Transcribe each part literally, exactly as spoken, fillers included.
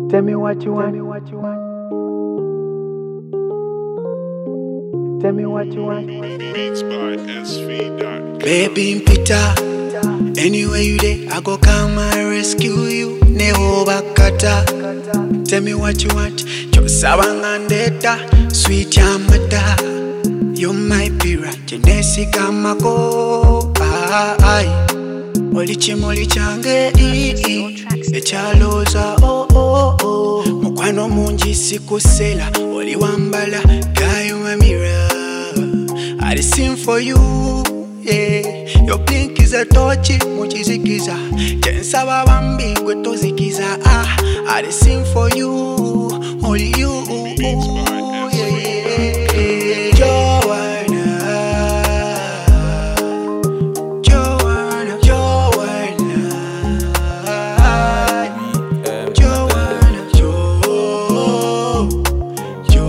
Tell me what you want. Tell me what you want. Tell me what you want. Beats by S V dot com. Baby Peter, anywhere you there, I go come and rescue you. Neho bakata. Tell me what you want. Josabangandeta, sweet yamata. You might be right. Jenesi kamako. Ay, Olichi moli change. Echaloza oh oh oh. Mukwano munji sikusela. Oli wambala kayo mamira. I sing for you, yeah. Your blink is a touchy, muchizikiza. Tensa babambi wetozikiza. Ah, I sing for you, only you, yeah, yeah. Joanna, Joanna, Joanna, Joanna, Jo, Jo,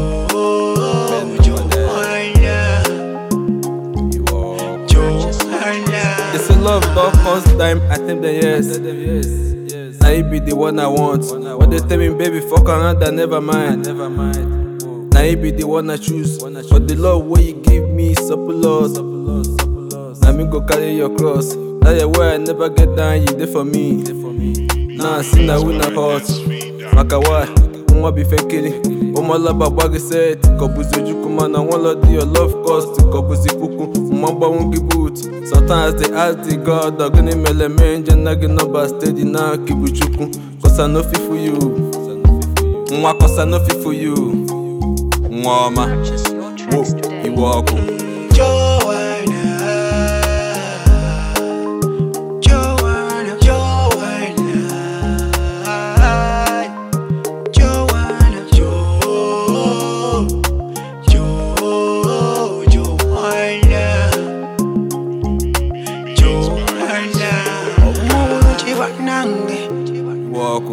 Joanna. They say love don't cost time, I think that yes. Now you be the one I want. But they tell me, baby, fuck around, that never mind. Now you be the one I choose. But the love where you give me surplus. Now me go carry your cross. Now you where I never get down, you there for me. Now I see now we not hot. Makawa, Mwa be faking. Oma laba wagi said, Kobuzi jukuma na one lot your love cost. Kobuzi kuku, Mamba won't give boot. Sometimes they ask the God, I'm gonna mail a man, Janagi number steady now, Kibuchuku. Cause I know fit for you. Mwa cause I know fit for you. Mwama, whoa, you walk. Joanna, Joanna, Joanna, Joanna, Jo, Jo, Joanna, Joanna. Omuntu chibanange. Walk,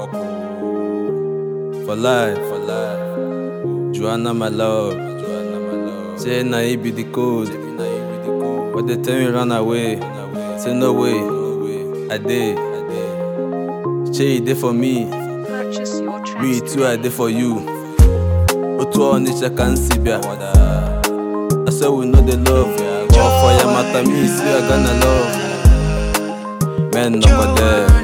for life, for life. Joanna, my love. Say na you be the code. But they tell me run away. Say no way. I did. Say you there for me. Me too, I there for you. Otu on nature can see ya. That's why we know the love. All for your matter, me see I gonna love. Men no for there.